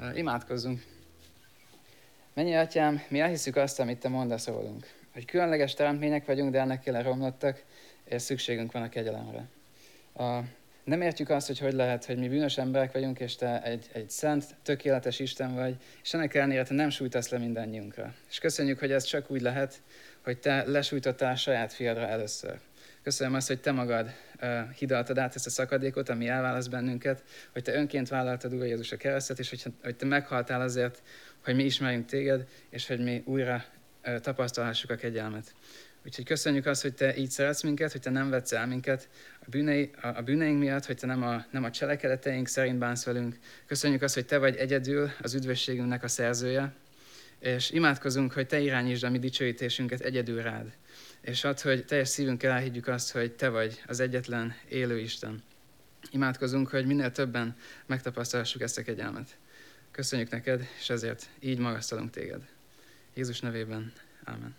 Imádkozzunk! Mennyi Atyám, mi elhiszük azt, amit Te mondasz rólunk. Hogy különleges teremtmények vagyunk, de ennek élen romlottak, és szükségünk van a kegyelemre. Nem értjük azt, hogy lehet, hogy mi bűnös emberek vagyunk, és Te egy szent, tökéletes Isten vagy, és ennek ellenére Te nem sújtasz le mindannyiunkra. És köszönjük, hogy ez csak úgy lehet, hogy Te lesújtottál a saját fiadra először. Köszönöm azt, hogy Te magad hidaltad át ezt a szakadékot, ami elválaszt bennünket, hogy Te önként vállaltad Úr Jézus a keresztet, és hogy Te meghaltál azért, hogy mi ismerjünk Téged, és hogy mi újra tapasztalhassuk a kegyelmet. Úgyhogy köszönjük azt, hogy Te így szeretsz minket, hogy Te nem vetsz el minket a bűneink miatt, hogy Te nem a cselekedeteink szerint bánsz velünk. Köszönjük azt, hogy Te vagy egyedül az üdvösségünknek a szerzője, és imádkozunk, hogy Te irányítsd a mi dicsőítésünket egyedül rád. És add, hogy teljes szívünkkel elhiggyük azt, hogy Te vagy az egyetlen élő Isten. Imádkozunk, hogy minél többen megtapasztalhassuk ezt a kegyelmet. Köszönjük neked, és ezért így magasztalunk téged. Jézus nevében. Ámen.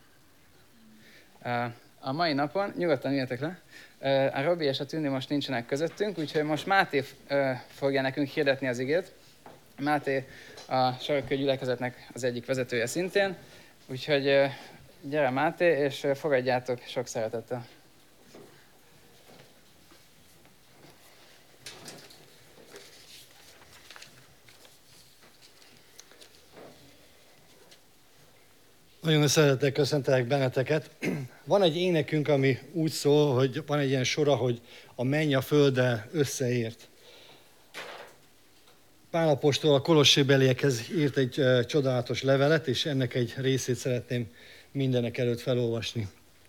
A mai napon, nyugodtan üljetek le, a Robi és a Tündi most nincsenek közöttünk, úgyhogy most Máté fogja nekünk hirdetni az igét. Máté a Sarokköri gyülekezetnek az egyik vezetője szintén, úgyhogy gyere Máté, és fogadjátok sok szeretettel. Nagyon szeretettel köszöntelek benneteket. Van egy énekünk, ami úgy szól, hogy van egy ilyen sora, hogy a menny a földdel összeért. Pál apostol a kolossébeliekhez írt egy csodálatos levelet, és ennek egy részét szeretném mindenek előtt felolvasni.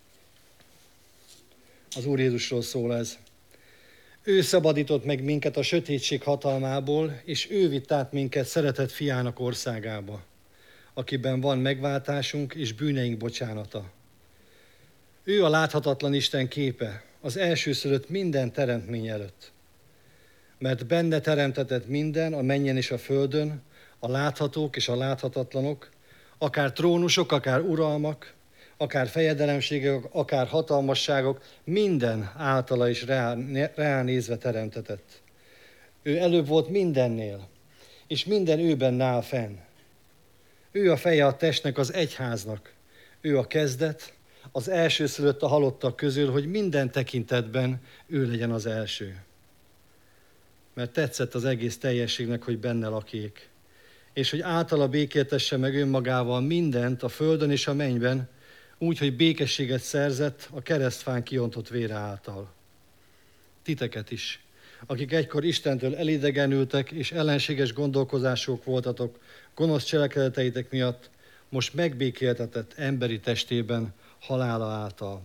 Az Úr Jézusról szól ez. Ő szabadított meg minket a sötétség hatalmából, és ő vitt át minket szeretett fiának országába, akiben van megváltásunk és bűneink bocsánata. Ő a láthatatlan Isten képe, az elsőszülött minden teremtmény előtt. Mert benne teremtetett minden, a mennyen és a földön, a láthatók és a láthatatlanok, akár trónusok, akár uralmak, akár fejedelemségek, akár hatalmasságok, minden általa is rá nézve teremtetett. Ő előbb volt mindennél, és minden őben áll fenn. Ő a feje a testnek, az egyháznak. Ő a kezdet, az elsőszülött a halottak közül, hogy minden tekintetben ő legyen az első. Mert tetszett az egész teljességnek, hogy benne lakik, és hogy általa békéltesse meg önmagával mindent a földön és a mennyben, úgy, hogy békességet szerzett a keresztfán kiontott vére által. Titeket is, akik egykor Istentől elidegenültek, és ellenséges gondolkozások voltatok, gonosz cselekedeteitek miatt, most megbékéltetett emberi testében halála által.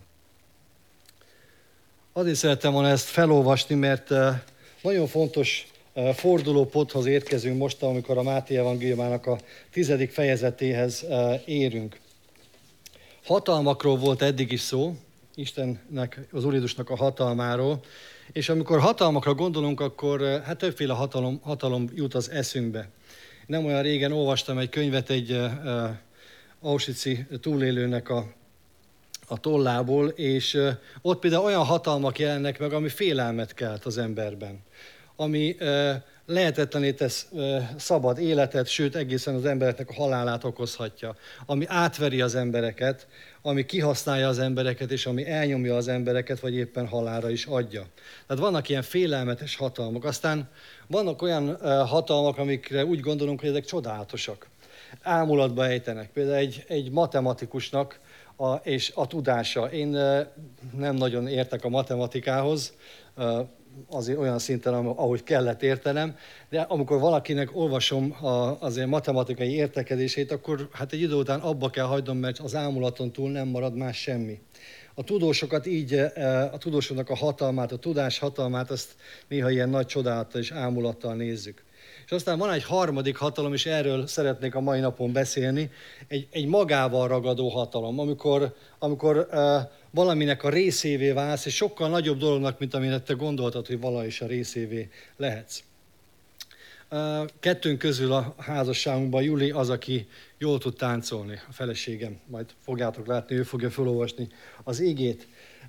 Azért szerettem volna ezt felolvasni, mert nagyon fontos fordulóponthoz érkezünk most, amikor a Máté evangéliumának a 10. fejezetéhez érünk. Hatalmakról volt eddig is szó, Istennek, az Úr Jézusnak a hatalmáról, és amikor hatalmakra gondolunk, akkor többféle hatalom jut az eszünkbe. Nem olyan régen olvastam egy könyvet egy auschwitzi túlélőnek a tollából, és ott például olyan hatalmak jelennek meg, ami félelmet kelt az emberben, ami lehetetlené tesz szabad életet, sőt egészen az embereknek a halálát okozhatja, ami átveri az embereket, ami kihasználja az embereket, és ami elnyomja az embereket, vagy éppen halálra is adja. Tehát vannak ilyen félelmetes hatalmak. Aztán vannak olyan hatalmak, amikre úgy gondolunk, hogy ezek csodálatosak. Ámulatba ejtenek. Például egy matematikusnak és a tudása. Én nem nagyon értek a matematikához, azért olyan szinten, ahogy kellett értenem, de amikor valakinek olvasom azért matematikai értekezését, akkor egy idő után abba kell hagynom, mert az ámulaton túl nem marad más semmi. A tudósokat így, a tudósoknak a hatalmát, a tudás hatalmát, azt néha ilyen nagy csodálattal és ámulattal nézzük. És aztán van egy harmadik hatalom, és erről szeretnék a mai napon beszélni, egy magával ragadó hatalom, amikor valaminek a részévé válsz, és sokkal nagyobb dolognak, mint amire te gondoltad, hogy valahogy is a részévé lehetsz. Kettőnk közül a házasságunkban Juli az, aki jól tud táncolni, a feleségem. Majd fogjátok látni, ő fogja felolvasni az igét.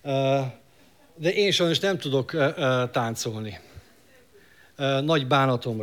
De én sajnos nem tudok táncolni. Nagy bánatomra.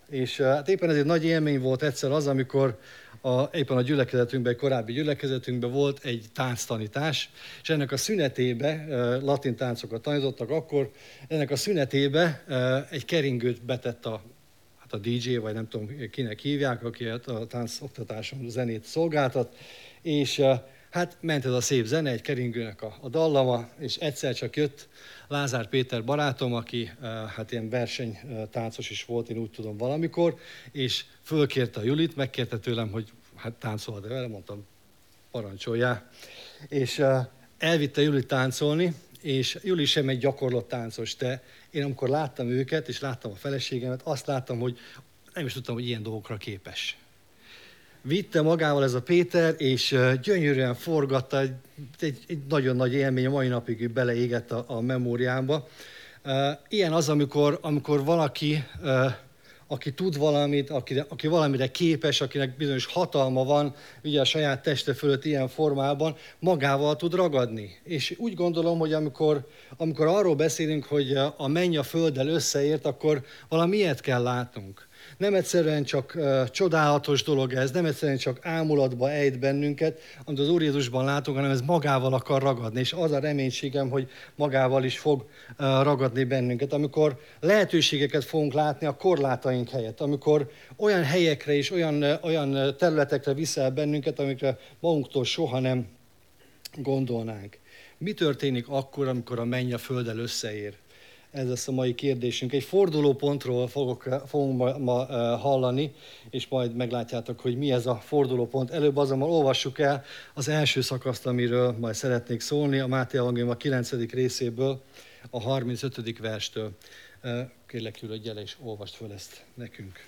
És hát éppen ezért nagy élmény volt egyszer az, amikor éppen a gyülekezetünkben, egy korábbi gyülekezetünkben volt egy tánctanítás, és ennek a szünetébe, latin táncokat tanítottak akkor, ennek a szünetébe egy keringőt betett a DJ, vagy nem tudom kinek hívják, aki a táncoktatáson zenét szolgáltat, és hát ment ez a szép zene, egy keringőnek a dallama, és egyszer csak jött Lázár Péter barátom, aki hát ilyen versenytáncos is volt, én úgy tudom valamikor, és fölkérte a Julit, megkérte tőlem, hogy hát táncolhat-e vele, mondtam, parancsoljál. És elvitte Julit táncolni, és Juli sem egy gyakorlott táncos, de én amikor láttam őket, és láttam a feleségemet, azt láttam, hogy nem is tudtam, hogy ilyen dolgokra képes. Vitte magával ez a Péter, és gyönyörűen forgatta, egy nagyon nagy élmény, a mai napig beleégett a memóriámba. Ilyen az, amikor valaki, aki tud valamit, aki valamire képes, akinek bizonyos hatalma van, ugye a saját teste fölött ilyen formában, magával tud ragadni. És úgy gondolom, hogy amikor arról beszélünk, hogy a menny a földdel összeért, akkor valami ilyet kell látnunk. Nem egyszerűen csak csodálatos dolog ez, nem egyszerűen csak ámulatba ejt bennünket, amit az Úr Jézusban látunk, hanem ez magával akar ragadni, és az a reménységem, hogy magával is fog ragadni bennünket. Amikor lehetőségeket fogunk látni a korlátaink helyett, amikor olyan helyekre és olyan területekre viszel bennünket, amikre magunktól soha nem gondolnánk. Mi történik akkor, amikor a menny a földdel összeér? Ez lesz a mai kérdésünk. Egy fordulópontról fogunk ma hallani, és majd meglátjátok, hogy mi ez a fordulópont. Előbb azonban olvassuk el az első szakaszt, amiről majd szeretnék szólni, a Máté Evangélium a 9. részéből, a 35. verstől. Kérlek, Gyula, gyere és olvasd föl ezt nekünk.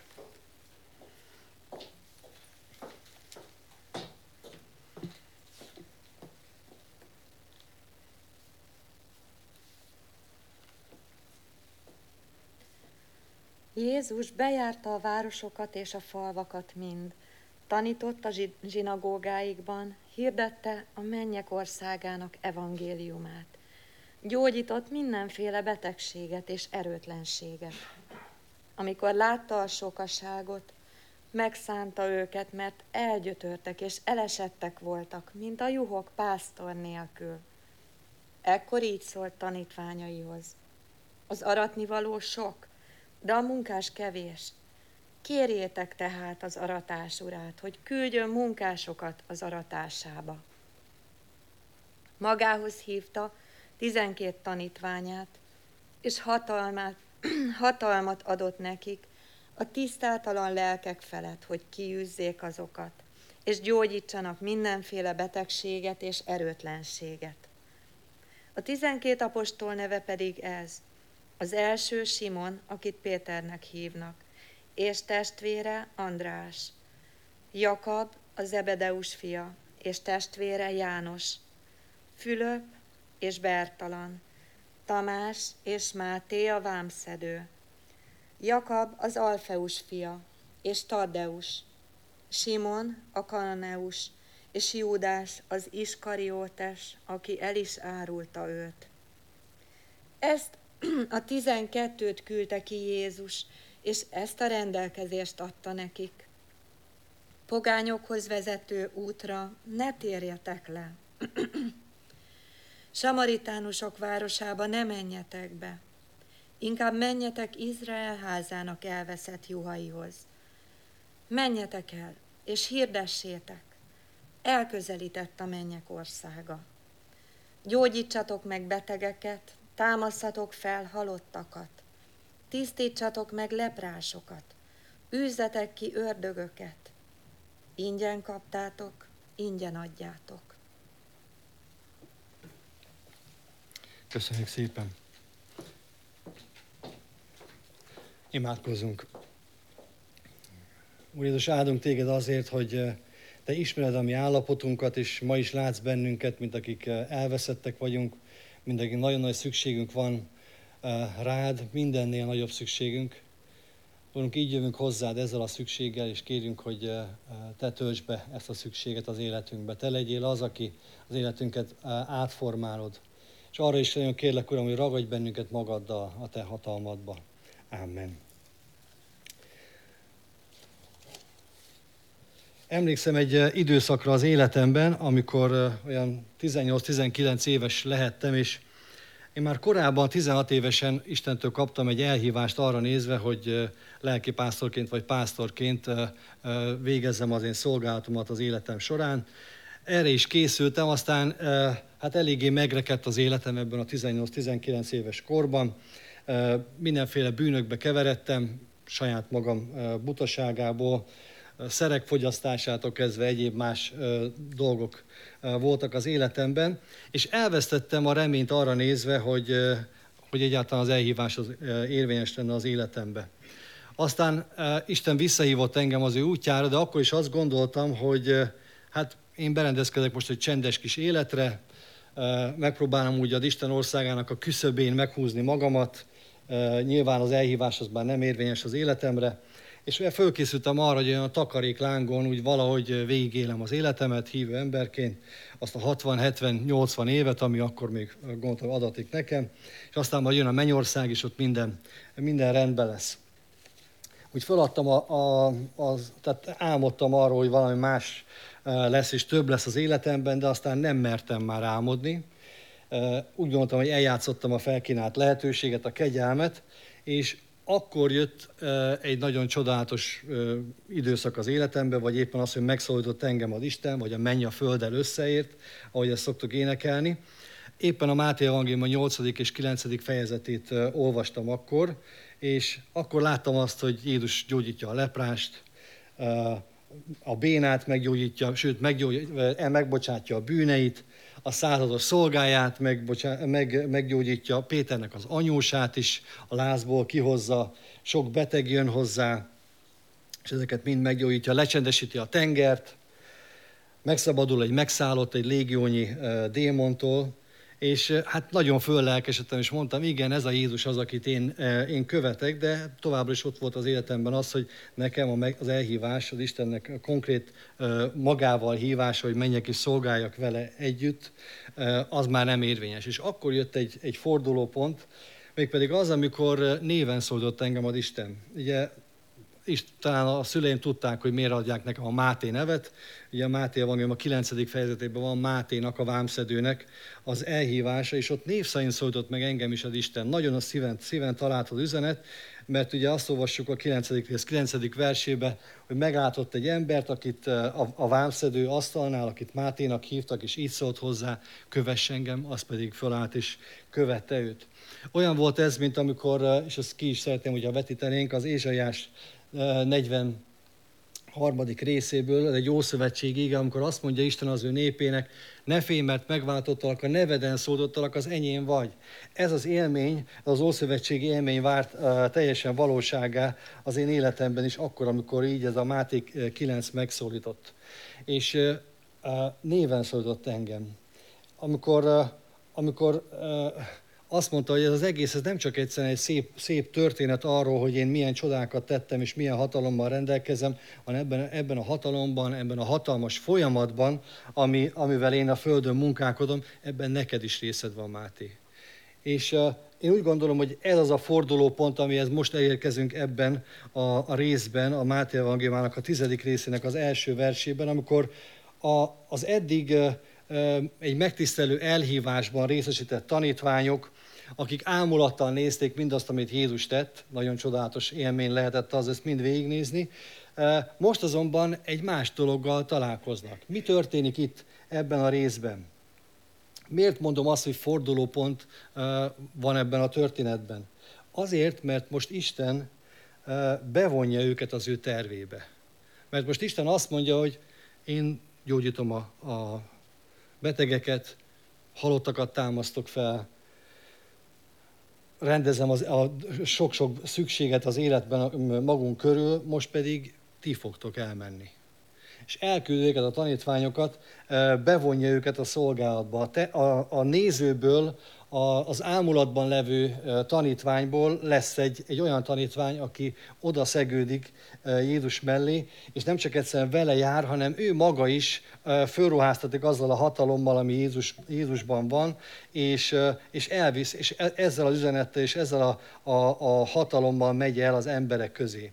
Jézus bejárta a városokat és a falvakat mind, tanított a zsinagógáikban, hirdette a mennyek országának evangéliumát, gyógyított mindenféle betegséget és erőtlenséget. Amikor látta a sokaságot, megszánta őket, mert elgyötörtek és elesettek voltak, mint a juhok pásztor nélkül. Ekkor így szólt tanítványaihoz: az aratnivaló sok, de a munkás kevés. Kérjétek tehát az aratás urát, hogy küldjön munkásokat az aratásába. Magához hívta 12 tanítványát, és hatalmat adott nekik a tisztátalan lelkek felett, hogy kiűzzék azokat, és gyógyítsanak mindenféle betegséget és erőtlenséget. A 12 apostol neve pedig ez: az első Simon, akit Péternek hívnak, és testvére András, Jakab, a Zebedeus fia, és testvére János, Fülöp és Bertalan, Tamás és Máté a vámszedő, Jakab az Alfeus fia, és Taddeus, Simon a Kananeus, és Júdás az Iskariótes, aki el is árulta őt. Ezt a 12-t küldte ki Jézus, és ezt a rendelkezést adta nekik: pogányokhoz vezető útra ne térjetek le. Samaritánusok városába ne menjetek be, inkább menjetek Izrael házának elveszett juhaihoz. Menjetek el, és hirdessétek: elközelített a mennyek országa. Gyógyítsatok meg betegeket, támasszatok fel halottakat, tisztítsatok meg leprásokat, űzzetek ki ördögöket. Ingyen kaptátok, ingyen adjátok. Köszönjük szépen! Imádkozzunk! Úr Jézus, áldunk téged azért, hogy te ismered a mi állapotunkat, és ma is látsz bennünket, mint akik elveszettek vagyunk, mint akik nagyon nagy szükségünk van rád, mindennél nagyobb szükségünk. Úrunk, így jövünk hozzád ezzel a szükséggel, és kérjünk, hogy te töltsd be ezt a szükséget az életünkbe. Te legyél az, aki az életünket átformálod. És arra is nagyon kérlek, Uram, hogy ragadj bennünket magaddal a te hatalmadba. Amen. Emlékszem egy időszakra az életemben, amikor olyan 18-19 éves lehettem, és én már korábban 16 évesen Istentől kaptam egy elhívást arra nézve, hogy lelkipásztorként vagy pásztorként végezzem az én szolgálatomat az életem során. Erre is készültem, aztán hát eléggé megrekedt az életem ebben a 18-19 éves korban. Mindenféle bűnökbe keveredtem, saját magam butaságából, szerek fogyasztásától kezdve egyéb más dolgok voltak az életemben, és elvesztettem a reményt arra nézve, hogy egyáltalán az elhívás az érvényes lenne az életembe. Aztán Isten visszahívott engem az ő útjára, de akkor is azt gondoltam, hogy hát én berendezkedek most egy csendes kis életre, megpróbálom úgy az Isten országának a küszöbén meghúzni magamat, nyilván az elhívás az már nem érvényes az életemre, és fölkészültem arra, hogy olyan a takaréklángon úgy valahogy végigélem az életemet hívő emberként, azt a 60-70-80 évet, ami akkor még gondolom adatik nekem, és aztán majd jön a mennyország, és ott minden rendben lesz. Úgy feladtam, tehát álmodtam arról, hogy valami más lesz és több lesz az életemben, de aztán nem mertem már álmodni. Úgy gondoltam, hogy eljátszottam a felkínált lehetőséget, a kegyelmet, és akkor jött egy nagyon csodálatos időszak az életembe, vagy éppen az, hogy megszólított engem az Isten, vagy a menny a földdel összeért, ahogy ezt szoktuk énekelni. Éppen a Máté evangélium a 8. és 9. fejezetét olvastam akkor, és akkor láttam azt, hogy Jézus gyógyítja a leprást, a bénát meggyógyítja, sőt megbocsátja a bűneit, a százados szolgáját meggyógyítja, Péternek az anyósát is a lázból kihozza, sok beteg jön hozzá, és ezeket mind meggyógyítja, lecsendesíti a tengert, megszabadul egy megszállott, egy légiónyi démontól, és hát nagyon föllelkesedtem, és mondtam, igen, ez a Jézus az, akit én követek, de továbbra is ott volt az életemben az, hogy nekem az elhívás, az Istennek konkrét magával hívása, hogy menjek és szolgáljak vele együtt, az már nem érvényes. És akkor jött egy fordulópont, mégpedig az, amikor néven szólított engem az Isten. Ugye, és talán a szüleim tudták, hogy miért adják nekem a Máté nevet. Ugye a Máté evangélium a 9. fejezetében van Máténak, a vámszedőnek az elhívása, és ott név szerint szólított meg engem is az Isten. Nagyon a szíven talált az üzenet, mert ugye azt olvassuk a 9. versében, hogy meglátott egy embert, akit a vámszedő asztalnál, akit Máténak hívtak, és így szólt hozzá, kövess engem, az pedig fölállt és követte őt. Olyan volt ez, mint amikor, és ezt ki is szeretném, hogyha vetítenénk, az Ézsaiás 43. részéből, ez egy ószövetség íge, amikor azt mondja Isten az ő népének, ne félj, mert megváltottalak, a neveden szólítottalak, az enyém vagy. Ez az élmény, az ószövetségi élmény várt teljesen valóságá az én életemben is, akkor, amikor így ez a Máté 9 megszólított. És néven szólított engem. Amikor azt mondta, hogy ez az egész, ez nem csak egyszerűen egy szép történet arról, hogy én milyen csodákat tettem, és milyen hatalommal rendelkezem, hanem ebben a hatalomban, ebben a hatalmas folyamatban, amivel én a földön munkálkodom, ebben neked is részed van, Máté. És én úgy gondolom, hogy ez az a fordulópont, amihez most elérkezünk ebben a részben, a Máté evangéliumának a 10. részének az első versében, amikor az eddig egy megtisztelő elhívásban részesített tanítványok, akik ámulattal nézték mindazt, amit Jézus tett, nagyon csodálatos élmény lehetett az, ezt mind végignézni, most azonban egy más dologgal találkoznak. Mi történik itt ebben a részben? Miért mondom azt, hogy fordulópont van ebben a történetben? Azért, mert most Isten bevonja őket az ő tervébe. Mert most Isten azt mondja, hogy én gyógyítom a betegeket, halottakat támasztok fel, rendezem a sok-sok szükséget az életben magunk körül, most pedig ti fogtok elmenni. És elküldi őket a tanítványokat, bevonja őket a szolgálatba. A nézőből, az ámulatban levő tanítványból lesz egy olyan tanítvány, aki oda szegődik Jézus mellé, és nem csak egyszerűen vele jár, hanem ő maga is fölruháztatik azzal a hatalommal, ami Jézusban van, és elvisz, és ezzel az üzenettel és ezzel a hatalommal megy el az emberek közé.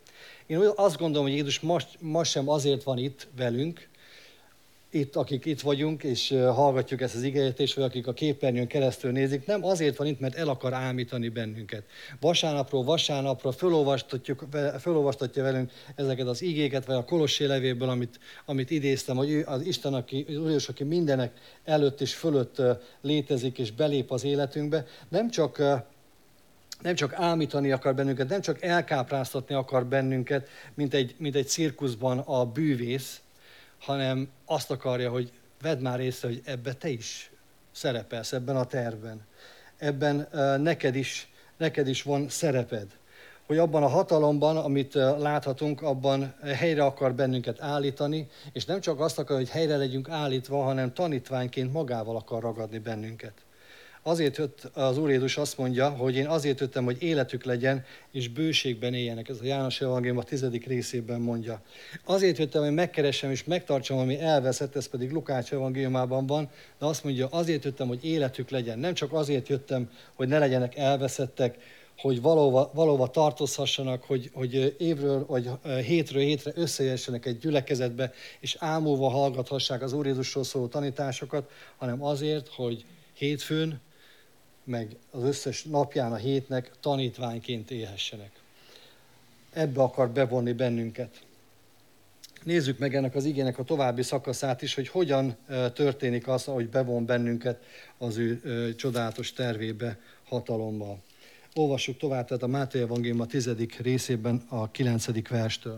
Én azt gondolom, hogy Jézus ma sem azért van itt velünk, akik itt vagyunk, és hallgatjuk ezt az igézetést, vagy akik a képernyőn keresztül nézik, nem azért van itt, mert el akar ámítani bennünket. Vasárnapról vasárnapra felolvastatja velünk ezeket az igéket, vagy a Kolossé levélből, amit idéztem, hogy ő az Isten, az Úr Jézus, aki mindenek előtt és fölött létezik, és belép az életünkbe, nem csak ámítani akar bennünket, nem csak elkápráztatni akar bennünket, mint egy cirkuszban a bűvész, hanem azt akarja, hogy vedd már észre, hogy ebben te is szerepelsz, ebben a tervben. Ebben neked is van szereped. Hogy abban a hatalomban, amit láthatunk, abban helyre akar bennünket állítani, és nem csak azt akar, hogy helyre legyünk állítva, hanem tanítványként magával akar ragadni bennünket. Azért jött az Úr Jézus, azt mondja, hogy én azért jöttem, hogy életük legyen, és bőségben éljenek. Ez a János Evangélium a 10. részében mondja. Azért jöttem, hogy megkeressem és megtartsam, ami elveszett, ez pedig Lukács evangéliumában van, de azt mondja, azért jöttem, hogy életük legyen. Nem csak azért jöttem, hogy ne legyenek elveszettek, hogy valóva tartozhassanak, hogy évről vagy hétről hétre összejöjjenek egy gyülekezetbe, és ámulva hallgathassák az Úr Jézusról szóló tanításokat, hanem azért, hogy hétfőn, meg az összes napján a hétnek tanítványként élhessenek. Ebbe akar bevonni bennünket. Nézzük meg ennek az igének a további szakaszát is, hogy hogyan történik az, ahogy bevon bennünket az ő csodálatos tervébe, hatalommal. Olvassuk tovább, tehát a Máté Evangélium a 10. részében a 9. verstől.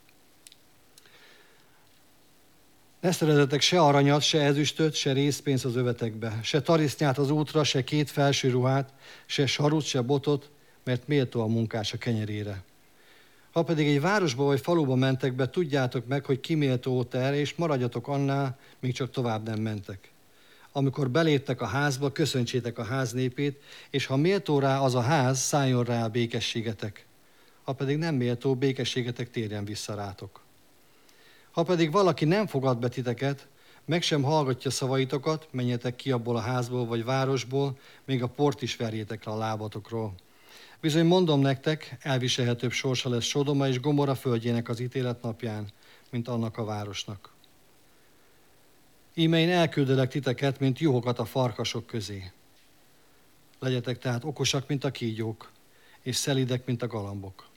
Ne szerezzetek se aranyat, se ezüstöt, se részpénzt az övetekbe, se tarisznyát az útra, se 2 felső ruhát, se sarut, se botot, mert méltó a munkás a kenyerére. Ha pedig egy városba vagy faluba mentek be, tudjátok meg, hogy ki méltó ott erre, és maradjatok annál, míg csak tovább nem mentek. Amikor beléptek a házba, köszöntsétek a ház népét, és ha méltó rá az a ház, szálljon rá a békességetek. Ha pedig nem méltó, békességetek térjen vissza rátok. Ha pedig valaki nem fogad be titeket, meg sem hallgatja szavaitokat, menjetek ki abból a házból vagy városból, még a port is verjétek le a lábatokról. Bizony mondom nektek, elviselhetőbb sorsa lesz Sodoma és Gomorra földjének az ítélet napján, mint annak a városnak. Íme én elküldelek titeket, mint juhokat a farkasok közé. Legyetek tehát okosak, mint a kígyók, és szelídek, mint a galambok.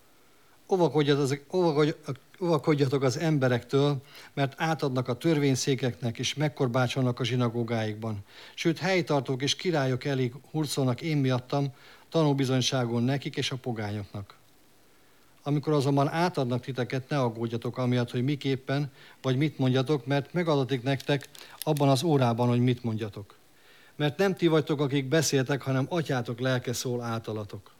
Óvakodjatok az emberektől, mert átadnak a törvényszékeknek, és megkorbácsolnak a zsinagógáikban. Sőt, helytartók és királyok elég hurcolnak én miattam, tanúbizonyságon nekik és a pogányoknak. Amikor azonban átadnak titeket, ne aggódjatok amiatt, hogy miképpen, vagy mit mondjatok, mert megadatik nektek abban az órában, hogy mit mondjatok. Mert nem ti vagytok, akik beszéltek, hanem atyátok lelke szól általatok.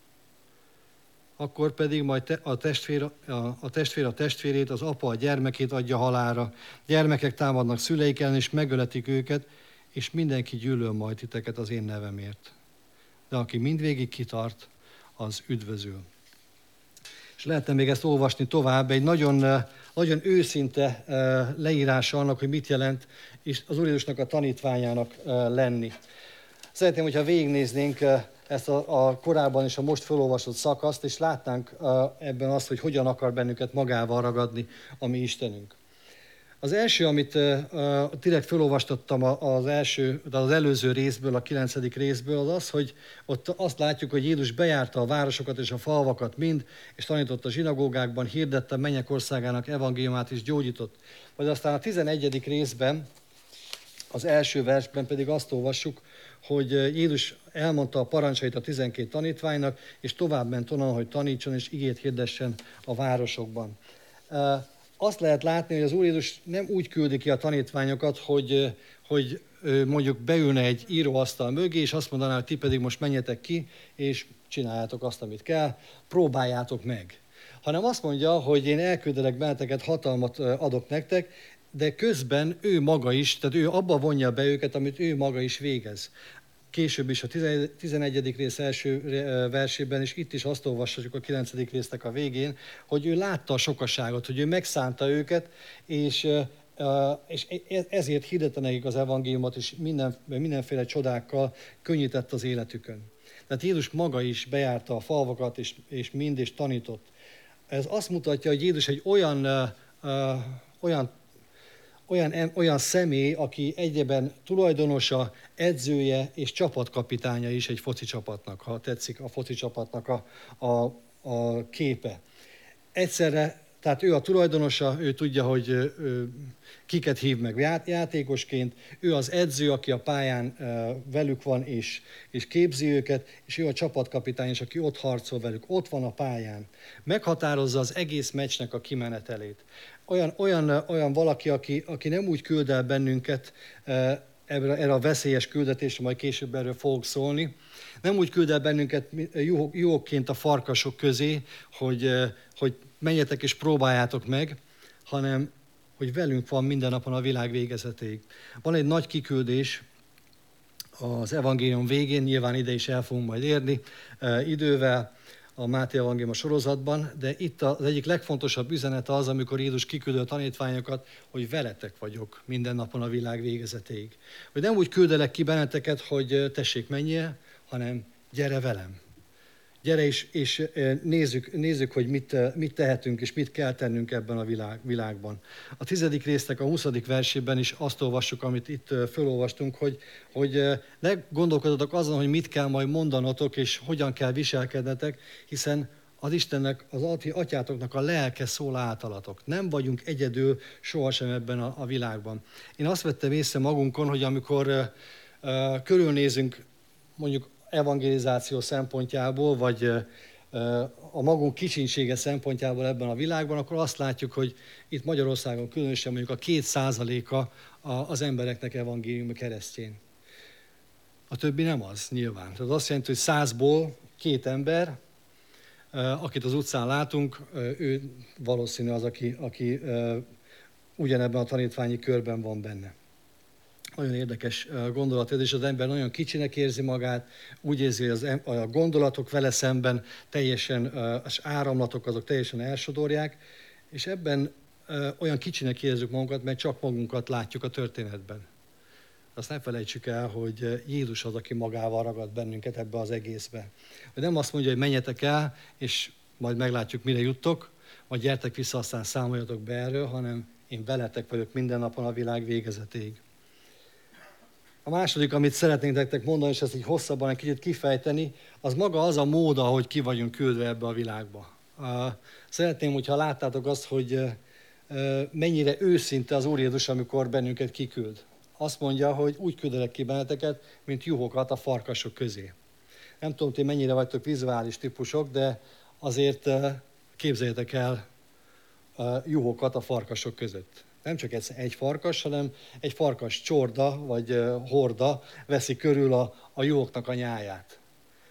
Akkor pedig majd a testvér a testvérét, az apa a gyermekét adja halálra. Gyermekek támadnak szüleik ellen, és megöletik őket, és mindenki gyűlöl majd titeket az én nevemért. De aki mindvégig kitart, az üdvözül. És lehetne még ezt olvasni tovább, egy nagyon, nagyon őszinte leírása annak, hogy mit jelent az Úr Jézusnak a tanítványának lenni. Szeretném, hogyha végignéznénk ezt a korábban és a most felolvasott szakaszt, és látnánk ebben azt, hogy hogyan akar bennünket magával ragadni a mi Istenünk. Az első, amit direkt felolvastattam az előző részből, a 9. részből, az az, hogy ott azt látjuk, hogy Jézus bejárta a városokat és a falvakat mind, és tanította a zsinagógákban, hirdette a mennyek országának evangéliumát és gyógyított. Vagy aztán a 11. részben, az első versben pedig azt olvassuk, hogy Jézus elmondta a parancsait a 12 tanítványnak, és tovább ment onnan, hogy tanítson és igét hirdessen a városokban. Azt lehet látni, hogy az Úr Jézus nem úgy küldi ki a tanítványokat, hogy mondjuk beülne egy íróasztal mögé, és azt mondaná, hogy ti pedig most menjetek ki, és csináljátok azt, amit kell, próbáljátok meg. Hanem azt mondja, hogy én elküldelek benneteket, hatalmat adok nektek, de közben ő maga is, tehát ő abba vonja be őket, amit ő maga is végez. Később is a 11. rész első versében, és itt is azt olvashatjuk a 9. résznek a végén, hogy ő látta a sokaságot, hogy ő megszánta őket, és ezért hirdette nekik az evangéliumot, és mindenféle csodákkal könnyített az életükön. Tehát Jézus maga is bejárta a falvakat, és tanított. Ez azt mutatja, hogy Jézus egy olyan személy, aki egyben tulajdonosa, edzője és csapatkapitánya is egy foci csapatnak, ha tetszik a foci csapatnak a képe. Egyszerre, tehát ő a tulajdonosa, ő tudja, hogy kiket hív meg játékosként, ő az edző, aki a pályán velük van és képzi őket, és ő a csapatkapitány is, aki ott harcol velük, ott van a pályán. Meghatározza az egész meccsnek a kimenetelét. Olyan valaki, aki nem úgy küld el bennünket erre a veszélyes küldetésre, majd később erről fogok szólni, nem úgy küld el bennünket juhokként a farkasok közé, hogy menjetek és próbáljátok meg, hanem hogy velünk van minden napon a világ végezetéig. Van egy nagy kiküldés az evangélium végén, nyilván ide is el fogunk majd érni idővel a Máté evangélium sorozatban, de itt az egyik legfontosabb üzenet az, amikor Jézus kiküldő a tanítványokat, hogy veletek vagyok minden napon a világ végezetéig. Hogy nem úgy küldelek ki benneteket, hogy tessék, menjél, hanem gyere velem. Gyere és nézzük, hogy mit tehetünk és mit kell tennünk ebben a világban. A 10. résznek a 20. versében is azt olvassuk, amit itt felolvastunk, hogy ne gondolkodjatok azon, hogy mit kell majd mondanotok és hogyan kell viselkednetek, hiszen az Istennek, az atyátoknak a lelke szól általatok. Nem vagyunk egyedül sohasem ebben a világban. Én azt vettem észre magunkon, hogy amikor körülnézünk mondjuk evangelizáció szempontjából, vagy a magunk kicsinsége szempontjából ebben a világban, akkor azt látjuk, hogy itt Magyarországon különösen mondjuk a 2%-a az embereknek evangélium keresztjén. A többi nem az, nyilván. Tehát azt jelenti, hogy 100-ból 2 ember, akit az utcán látunk, ő valószínű az, aki ugyanebben a tanítványi körben van benne. Nagyon érdekes gondolat ez, és az ember nagyon kicsinek érzi magát, úgy érzi, hogy a gondolatok vele szemben teljesen, az áramlatok azok teljesen elsodorják, és ebben olyan kicsinek érezzük magunkat, mert csak magunkat látjuk a történetben. Azt ne felejtsük el, hogy Jézus az, aki magával ragad bennünket ebbe az egészbe. Hogy nem azt mondja, hogy menjetek el, és majd meglátjuk, mire juttok, vagy gyertek vissza, aztán számoljatok be erről, hanem én veletek vagyok minden napon a világ végezetéig. A második, amit szeretnénk nektek mondani, és ezt így hosszabban egy kicsit kifejteni, az maga az a mód, ahogy ki vagyunk küldve ebbe a világba. Szeretném, hogyha láttátok azt, hogy mennyire őszinte az Úr Jézus, amikor bennünket kiküld. Azt mondja, hogy úgy küldelek ki benneteket, mint juhokat a farkasok közé. Nem tudom, hogy mennyire vagytok vizuális típusok, de azért képzeljétek el juhokat a farkasok között. Nem csak egy farkas, hanem egy farkas csorda vagy horda veszi körül a juhoknak a nyáját.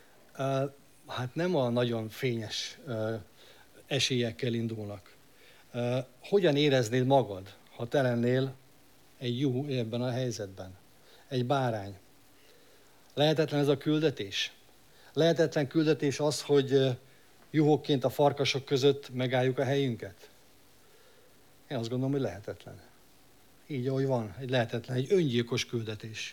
Hát nem a nagyon fényes esélyekkel indulnak. Hogyan éreznéd magad, ha te lennél egy juh ebben a helyzetben? Egy bárány. Lehetetlen ez a küldetés? Lehetetlen küldetés az, hogy juhokként a farkasok között megálljuk a helyünket? Én azt gondolom, hogy lehetetlen. Így, ahogy van, egy lehetetlen, egy öngyilkos küldetés.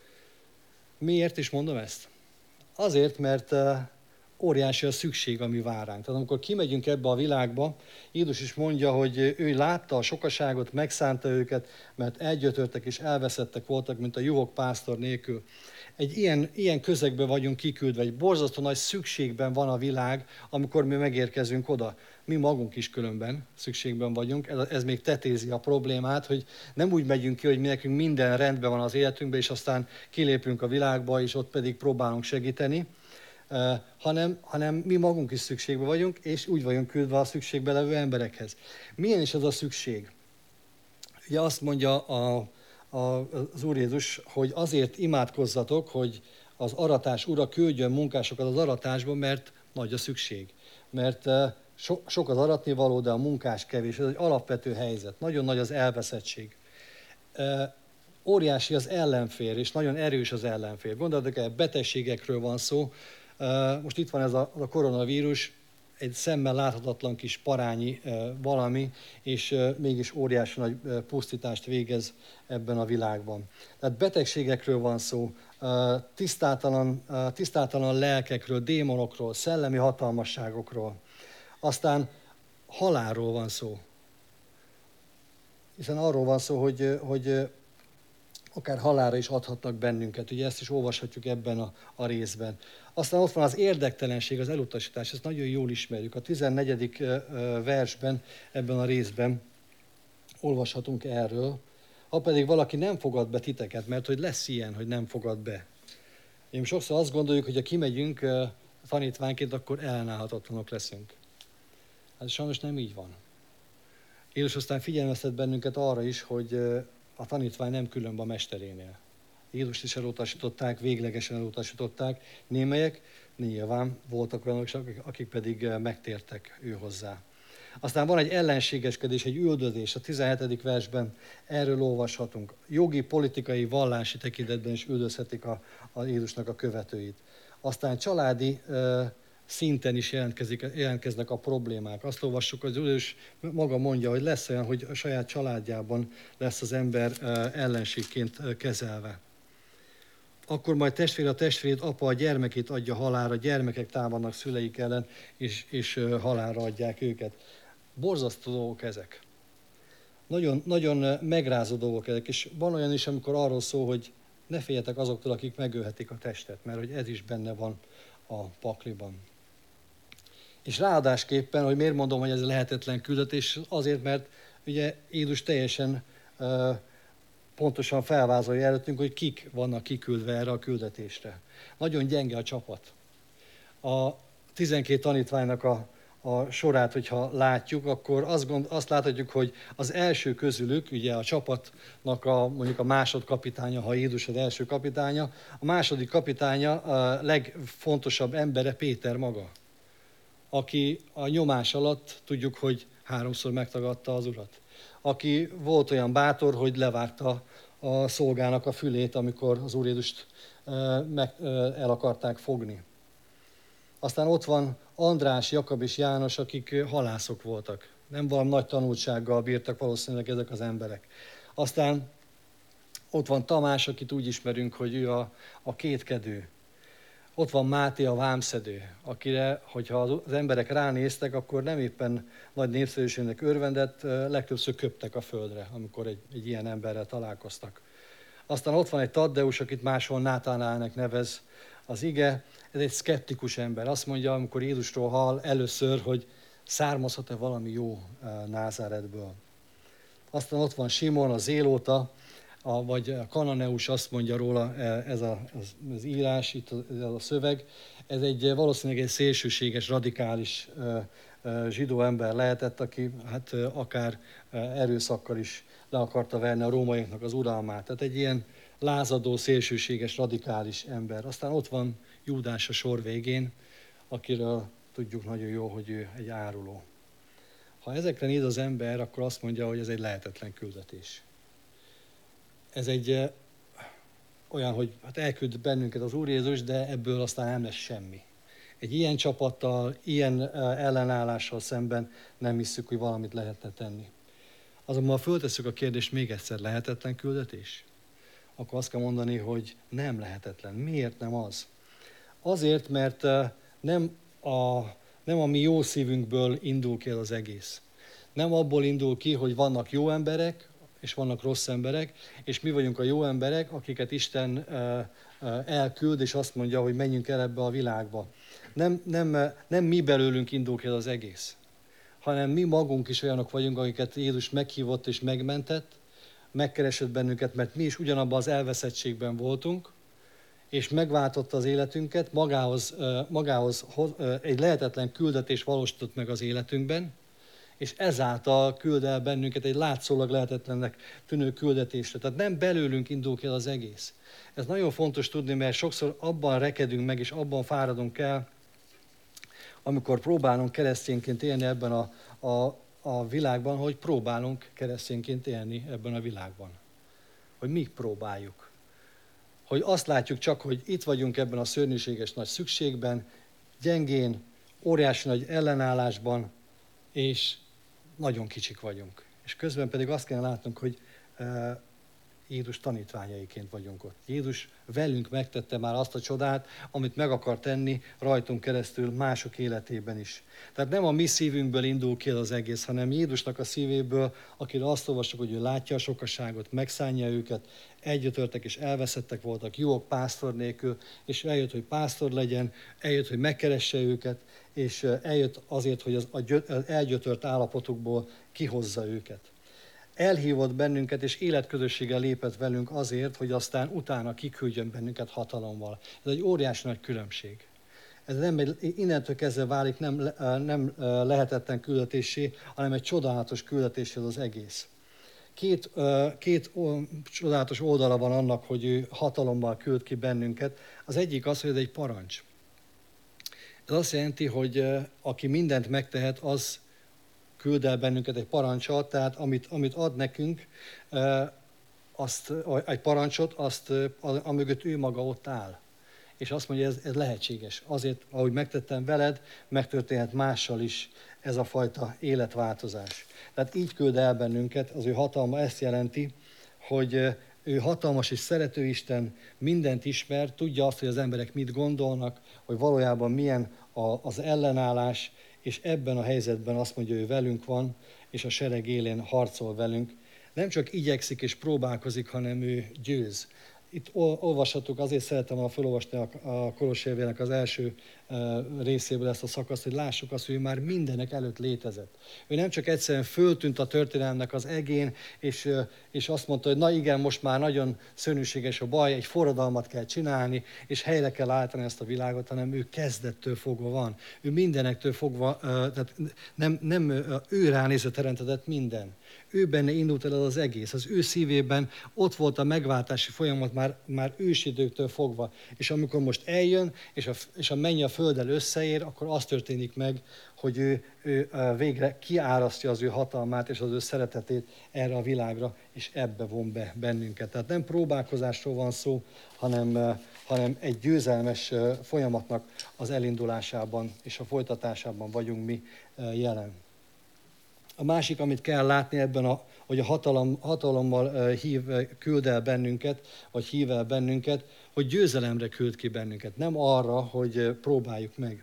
Miért is mondom ezt? Azért, mert óriási a szükség, ami vár ránk. Tehát amikor kimegyünk ebbe a világba, Jézus is mondja, hogy ő látta a sokaságot, megszánta őket, mert elgyötörtek és elveszettek voltak, mint a juhok pásztor nélkül. Egy ilyen közegbe vagyunk kiküldve, egy borzasztó nagy szükségben van a világ, amikor mi megérkezünk oda. Mi magunk is különben szükségben vagyunk, ez még tetézi a problémát, hogy nem úgy megyünk ki, hogy mi nekünk minden rendben van az életünkben, és aztán kilépünk a világba, és ott pedig próbálunk segíteni, hanem mi magunk is szükségben vagyunk, és úgy vagyunk küldve a szükségbe levő emberekhez. Milyen is ez a szükség? Ugye azt mondja az Úr Jézus, hogy azért imádkozzatok, hogy az aratás ura küldjön munkásokat az aratásba, mert nagy a szükség. Mert sok az aratnivaló, de a munkás kevés. Ez egy alapvető helyzet. Nagyon nagy az elveszettség. Óriási az ellenfél, és nagyon erős az ellenfél. Gondoljatok el, betegségekről van szó. Most itt van ez a koronavírus, egy szemmel láthatatlan kis parányi valami, és mégis óriási nagy pusztítást végez ebben a világban. Tehát betegségekről van szó, tisztátalan lelkekről, démonokról, szellemi hatalmasságokról. Aztán halálról van szó. Hiszen arról van szó, hogy akár halálra is adhatnak bennünket. Ugye ezt is olvashatjuk ebben a részben. Aztán ott van az érdektelenség, az elutasítás. Ezt nagyon jól ismerjük. A 14. versben, ebben a részben olvashatunk erről. Ha pedig valaki nem fogad be titeket, mert hogy lesz ilyen, hogy nem fogad be. Én sokszor azt gondoljuk, hogy ha kimegyünk tanítványként, akkor ellenállhatatlanok leszünk. Hát sajnos nem így van. Jézus aztán figyelmeztet bennünket arra is, hogy a tanítvány nem különb a mesterénél. Jézust is elutasították, véglegesen elutasították. Némelyek nyilván voltak olyanok, akik pedig megtértek ő hozzá. Aztán van egy ellenségeskedés, egy üldözés. A 17. versben erről olvashatunk. Jogi, politikai, vallási tekintetben is üldözhetik a Jézusnak a követőit. Aztán családi szinten is jelentkeznek a problémák. Azt olvassuk, hogy Jézus maga mondja, hogy lesz olyan, hogy a saját családjában lesz az ember ellenségként kezelve. Akkor majd testvér a testvérét, apa a gyermekét adja halálra, gyermekek támadnak szüleik ellen, és halálra adják őket. Borzasztó dolgok ezek. Nagyon, nagyon megrázó dolgok ezek, és van olyan is, amikor arról szól, hogy ne féljetek azoktól, akik megölhetik a testet, mert hogy ez is benne van a pakliban. És ráadásképpen, hogy miért mondom, hogy ez lehetetlen küldetés, azért, mert ugye Jézus teljesen pontosan felvázolja előttünk, hogy kik vannak kiküldve erre a küldetésre. Nagyon gyenge a csapat. A 12 tanítványnak a sorát, hogyha látjuk, akkor azt láthatjuk, hogy az első közülük, ugye a csapatnak mondjuk a másodkapitánya, ha Jézus az első kapitánya, a második kapitánya a legfontosabb embere Péter maga, aki a nyomás alatt tudjuk, hogy 3-szor megtagadta az Urat. Aki volt olyan bátor, hogy levágta a szolgának a fülét, amikor az Úr Jézust el akarták fogni. Aztán ott van András, Jakab és János, akik halászok voltak. Nem valami nagy tanultsággal bírtak valószínűleg ezek az emberek. Aztán ott van Tamás, akit úgy ismerünk, hogy ő a kétkedő. Ott van Máté, a vámszedő, akire, hogyha az emberek ránéztek, akkor nem éppen nagy népszerűségnek örvendett, legtöbbször köptek a földre, amikor egy ilyen emberrel találkoztak. Aztán ott van egy Taddeus, akit máshol Nátánálnak nevez az ige. Ez egy szkeptikus ember. Azt mondja, amikor Jézusról hall először, hogy származhat-e valami jó Názáretből. Aztán ott van Simon, a zélóta, vagy a kananeus, azt mondja róla ez az írás, itt ez a szöveg. Ez valószínűleg egy szélsőséges, radikális zsidó ember lehetett, aki hát akár erőszakkal is le akarta verni a rómaiaknak az uralmát. Tehát egy ilyen lázadó, szélsőséges, radikális ember. Aztán ott van Júdás a sor végén, akiről tudjuk nagyon jó, hogy ő egy áruló. Ha ezekre néz az ember, akkor azt mondja, hogy ez egy lehetetlen küldetés. Ez egy olyan, hogy hát elküld bennünket az Úr Jézus, de ebből aztán nem lesz semmi. Egy ilyen csapattal, ilyen ellenállással szemben nem hiszük, hogy valamit lehetne tenni. Azonban ha föltesszük a kérdést még egyszer, lehetetlen küldetés? Akkor azt kell mondani, hogy nem lehetetlen. Miért nem az? Azért, mert nem a mi jó szívünkből indul ki az egész. Nem abból indul ki, hogy vannak jó emberek, és vannak rossz emberek, és mi vagyunk a jó emberek, akiket Isten elküld, és azt mondja, hogy menjünk el ebbe a világba. Nem mi belőlünk indul ki az egész, hanem mi magunk is olyanok vagyunk, akiket Jézus meghívott és megmentett, megkeresett bennünket, mert mi is ugyanabban az elveszettségben voltunk, és megváltotta az életünket, magához egy lehetetlen küldetés valósított meg az életünkben, és ezáltal küld el bennünket egy látszólag lehetetlennek tűnő küldetésre. Tehát nem belőlünk indul ki az egész. Ez nagyon fontos tudni, mert sokszor abban rekedünk meg, és abban fáradunk el, amikor próbálunk keresztényként élni ebben a világban, hogy próbálunk keresztényként élni ebben a világban. Hogy mi próbáljuk. Hogy azt látjuk csak, hogy itt vagyunk ebben a szörnyűséges nagy szükségben, gyengén, óriási nagy ellenállásban, és nagyon kicsik vagyunk. És közben pedig azt kell látnunk, hogy Jézus tanítványaiként vagyunk ott. Jézus velünk megtette már azt a csodát, amit meg akar tenni rajtunk keresztül mások életében is. Tehát nem a mi szívünkből indul ki az egész, hanem Jézusnak a szívéből, akire azt olvassuk, hogy ő látja a sokaságot, megszánja őket, együttörtek és elveszettek voltak, jók pásztor nélkül, és eljött, hogy pásztor legyen, eljött, hogy megkeresse őket, és eljött azért, hogy az elgyötört állapotukból kihozza őket. Elhívott bennünket, és életközösséggel lépett velünk azért, hogy aztán utána kiküldjön bennünket hatalommal. Ez egy óriási nagy különbség. Ez nem innentől kezdve válik nem lehetetlen küldetésé, hanem egy csodálatos küldetésé az egész. Két csodálatos oldala van annak, hogy ő hatalommal küld ki bennünket. Az egyik az, hogy ez egy parancs. Ez azt jelenti, hogy aki mindent megtehet, az küld el bennünket egy parancsot, tehát amit ad nekünk, egy parancsot, amögött ő maga ott áll. És azt mondja, ez lehetséges. Azért, ahogy megtettem veled, megtörténhet mással is ez a fajta életváltozás. Tehát így küld el bennünket, az ő hatalma ezt jelenti, hogy ő hatalmas és szerető Isten, mindent ismer, tudja azt, hogy az emberek mit gondolnak, hogy valójában milyen az ellenállás, és ebben a helyzetben azt mondja, hogy ő velünk van, és a sereg élén harcol velünk. Nem csak igyekszik és próbálkozik, hanem ő győz. Itt olvashattuk, azért szeretem volna felolvasni a Kolossaivének az első részéből ezt a szakaszt, hogy lássuk azt, hogy ő már mindenek előtt létezett. Ő nem csak egyszerűen föltűnt a történelemnek az egén, és azt mondta, hogy na igen, most már nagyon szörnyűséges a baj, egy forradalmat kell csinálni, és helyre kell állítani ezt a világot, hanem ő kezdettől fogva van. Ő mindenektől fogva, tehát nem ő ránézve teremtett minden. Ő benne indult el az egész, az ő szívében ott volt a megváltási folyamat már ősidőktől fogva. És amikor most eljön, és a menny a földdel összeér, akkor az történik meg, hogy ő végre kiárasztja az ő hatalmát és az ő szeretetét erre a világra, és ebbe von be bennünket. Tehát nem próbálkozásról van szó, hanem egy győzelmes folyamatnak az elindulásában és a folytatásában vagyunk mi jelen. A másik, amit kell látni ebben, hogy a hatalommal küld el bennünket, vagy hív el bennünket, hogy győzelemre küld ki bennünket, nem arra, hogy próbáljuk meg.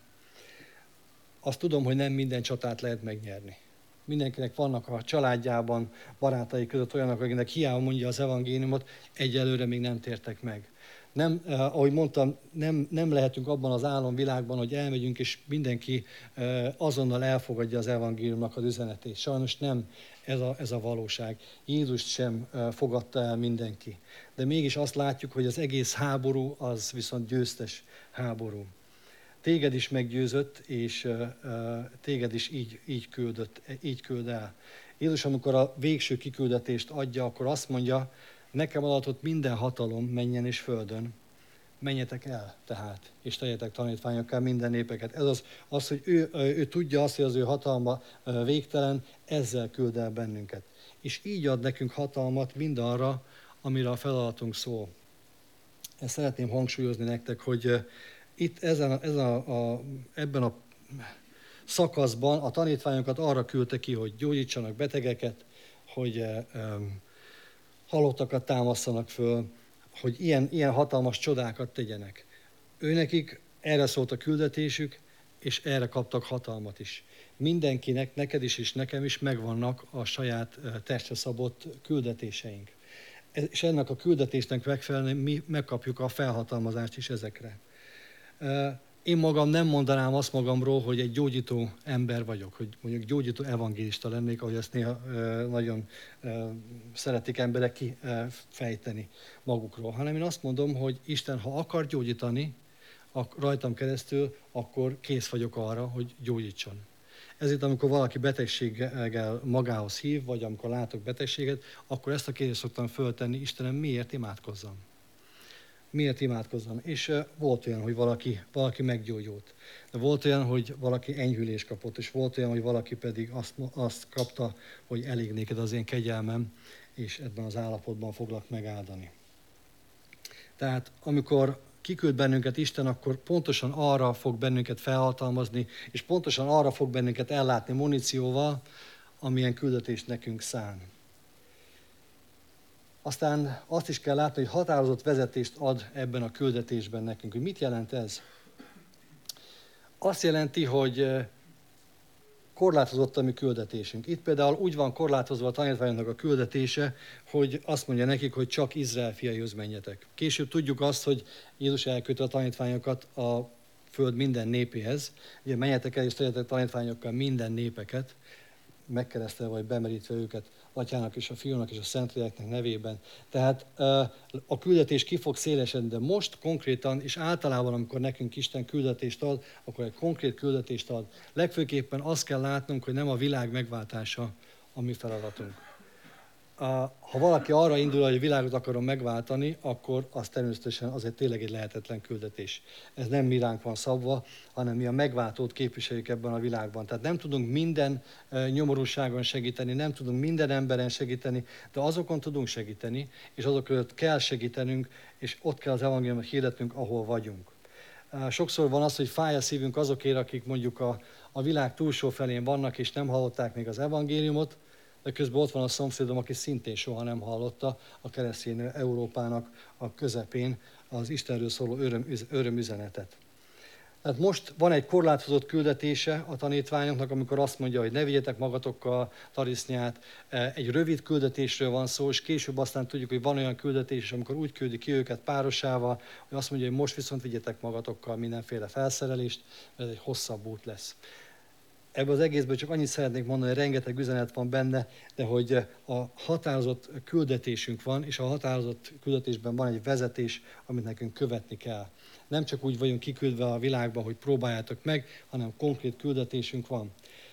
Azt tudom, hogy nem minden csatát lehet megnyerni. Mindenkinek vannak a családjában, barátai között olyanok, akiknek hiába mondja az evangéliumot, egyelőre még nem tértek meg. Nem, ahogy mondtam, nem lehetünk abban az álomvilágban, hogy elmegyünk, és mindenki azonnal elfogadja az evangéliumnak az üzenetét. Sajnos nem ez a valóság. Jézust sem fogadta el mindenki. De mégis azt látjuk, hogy az egész háború az viszont győztes háború. Téged is meggyőzött, és téged is így küld el. Jézus, amikor a végső kiküldetést adja, akkor azt mondja, nekem adatott minden hatalom menjen és földön. Menjetek el tehát, és tegyetek tanítványokká minden népeket. Ez az hogy ő tudja azt, hogy az ő hatalma végtelen, ezzel küld el bennünket. És így ad nekünk hatalmat mindarra, amire a feladatunk szól. Ezt szeretném hangsúlyozni nektek, hogy itt ebben a szakaszban a tanítványokat arra küldte ki, hogy gyógyítsanak betegeket, hogy halottakat támasztanak föl, hogy ilyen hatalmas csodákat tegyenek. Őnekik erre szólt a küldetésük, és erre kaptak hatalmat is. Mindenkinek, neked is és nekem is megvannak a saját testre szabott küldetéseink. És ennek a küldetésnek megfelelően mi megkapjuk a felhatalmazást is ezekre. Én magam nem mondanám azt magamról, hogy egy gyógyító ember vagyok, hogy mondjuk gyógyító evangélista lennék, ahogy ezt néha nagyon szeretik emberek kifejteni magukról, hanem én azt mondom, hogy Isten, ha akar gyógyítani rajtam keresztül, akkor kész vagyok arra, hogy gyógyítson. Ezért, amikor valaki betegséggel magához hív, vagy amikor látok betegséget, akkor ezt a kérdést szoktam föltenni, Istenem, miért imádkozzam? Miért imádkozzam? És volt olyan, hogy valaki meggyógyult. De volt olyan, hogy valaki enyhülést kapott, és volt olyan, hogy valaki pedig azt kapta, hogy elég néked az én kegyelmem, és ebben az állapotban foglak megáldani. Tehát amikor kiküld bennünket Isten, akkor pontosan arra fog bennünket felhatalmazni, és pontosan arra fog bennünket ellátni munícióval, amilyen küldetést nekünk szán. Aztán azt is kell látni, hogy határozott vezetést ad ebben a küldetésben nekünk. Hogy mit jelent ez? Azt jelenti, hogy korlátozott a mi küldetésünk. Itt például úgy van korlátozva a tanítványoknak a küldetése, hogy azt mondja nekik, hogy csak Izrael fiaihoz menjetek. Később tudjuk azt, hogy Jézus elküldte a tanítványokat a föld minden népéhez. Ugye menjetek el és tegyetek tanítványokkal minden népeket, megkeresztelve vagy bemerítve őket Atyának és a Fiúnak és a Szentléleknek nevében. Tehát a küldetés ki fog szélesedni, de most konkrétan és általában, amikor nekünk Isten küldetést ad, akkor egy konkrét küldetést ad. Legfőképpen azt kell látnunk, hogy nem a világ megváltása a mi feladatunk. Ha valaki arra indul, hogy a világot akarom megváltani, akkor az természetesen azért tényleg egy lehetetlen küldetés. Ez nem mi ránk van szabva, hanem mi a megváltót képviseljük ebben a világban. Tehát nem tudunk minden nyomorúságon segíteni, nem tudunk minden emberen segíteni, de azokon tudunk segíteni, és azok között kell segítenünk, és ott kell az evangéliumot hirdetnünk, ahol vagyunk. Sokszor van az, hogy fáj a szívünk azokért, akik mondjuk a világ túlsó felén vannak, és nem hallották még az evangéliumot, de közben ott van a szomszédom, aki szintén soha nem hallotta a keresztény Európának a közepén az Istenről szóló örömüzenetet. Tehát most van egy korlátozott küldetése a tanítványoknak, amikor azt mondja, hogy ne vigyetek magatokkal tarisznyát. Egy rövid küldetésről van szó, és később aztán tudjuk, hogy van olyan küldetés, amikor úgy küldi ki őket párosával, hogy azt mondja, hogy most viszont vigyetek magatokkal mindenféle felszerelést, mert ez egy hosszabb út lesz. Ebből az egészből csak annyit szeretnék mondani, hogy rengeteg üzenet van benne, de hogy a határozott küldetésünk van, és a határozott küldetésben van egy vezetés, amit nekünk követni kell. Nem csak úgy vagyunk kiküldve a világba, hogy próbáljátok meg, hanem konkrét küldetésünk van.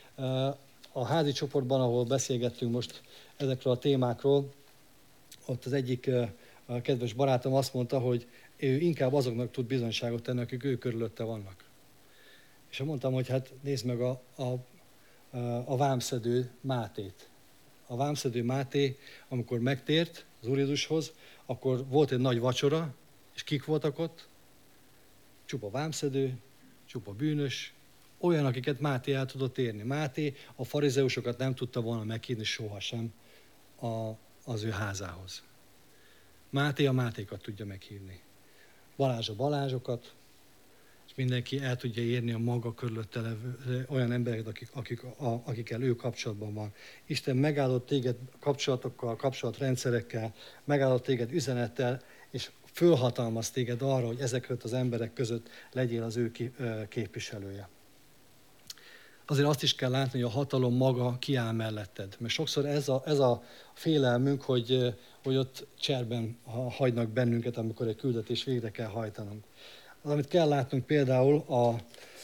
A házi csoportban, ahol beszélgettünk most ezekről a témákról, ott az egyik kedves barátom azt mondta, hogy ő inkább azoknak tud bizonyságot tenni, akik ő körülötte vannak. És mondtam, hogy hát nézd meg a vámszedő Mátét. A vámszedő Máté, amikor megtért az Úr Jézushoz, akkor volt egy nagy vacsora, és kik voltak ott? Csupa vámszedő, csupa bűnös, olyan, akiket Máté el tudott érni. Máté a farizeusokat nem tudta volna meghívni sohasem az ő házához. Máté a Mátékat tudja meghívni. Balázs a Balázsokat, és mindenki el tudja érni a maga körülötte levő olyan embereket, akikkel ő kapcsolatban van. Isten megáldott téged kapcsolatokkal, kapcsolatrendszerekkel, megáldott téged üzenettel, és fölhatalmaz téged arra, hogy ezek között az emberek között legyél az ő képviselője. Azért azt is kell látni, hogy a hatalom maga kiáll melletted. Mert sokszor ez a félelmünk, hogy ott cserben hagynak bennünket, amikor egy küldetés végre kell hajtanunk. Az, amit kell látnunk például a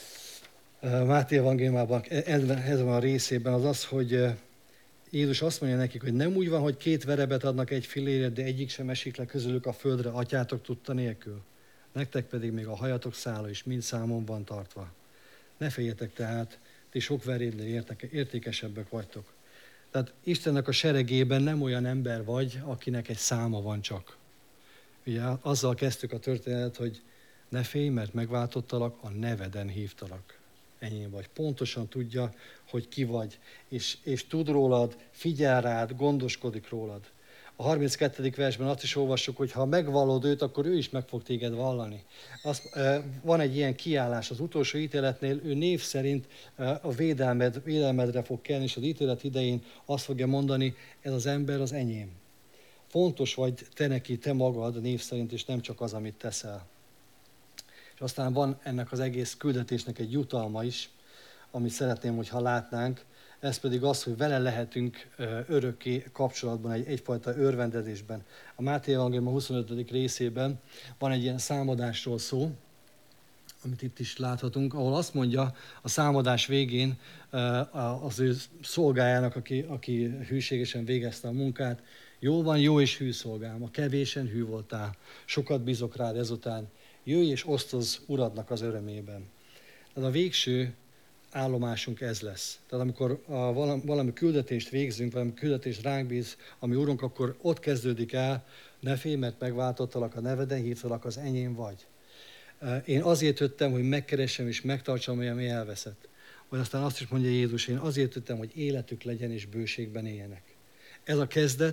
Máté evangéliumában ezen a részében, az az, hogy Jézus azt mondja nekik, hogy nem úgy van, hogy 2 verebet adnak egy fillérért, de egyik sem esik le közülük a földre, atyátok tudta nélkül. Nektek pedig még a hajatok szála is mind számon van tartva. Ne féljetek tehát, ti sok verédnél értékesebbek vagytok. Tehát Istennek a seregében nem olyan ember vagy, akinek egy száma van csak. Ugye azzal kezdtük a történetet, hogy ne félj, mert megváltottalak, a neveden hívtalak. Enyém vagy. Pontosan tudja, hogy ki vagy, és tud rólad, figyel rád, gondoskodik rólad. A 32. versben azt is olvassuk, hogy ha megvallod őt, akkor ő is meg fog téged vallani. Van egy ilyen kiállás az utolsó ítéletnél, ő név szerint a védelmedre fog kelni, és az ítélet idején azt fogja mondani, ez az ember az enyém. Fontos vagy te neki, te magad név szerint, és nem csak az, amit teszel. És aztán van ennek az egész küldetésnek egy jutalma is, amit szeretném, hogyha látnánk, ez pedig az, hogy vele lehetünk örökké kapcsolatban, egyfajta örvendezésben. A Máté evangélium 25. részében van egy ilyen számadásról szó, amit itt is láthatunk, ahol azt mondja a számadás végén az ő szolgájának, aki hűségesen végezte a munkát, jó van, jó és hű szolgám, a kevésen hű voltál, sokat bízok rád ezután, jöjj és osztozz Uradnak az örömében. Tehát a végső állomásunk ez lesz. Tehát amikor valami küldetést végzünk, valami küldetést ránk bíz, ami Urunk, akkor ott kezdődik el, ne félj, mert megváltottalak, a neveden hívtalak, az enyém vagy. Én azért jöttem, hogy megkeressem és megtartsam, ami elveszett. Vagy aztán azt is mondja Jézus, én azért jöttem, hogy életük legyen és bőségben éljenek. Ez a kezdet,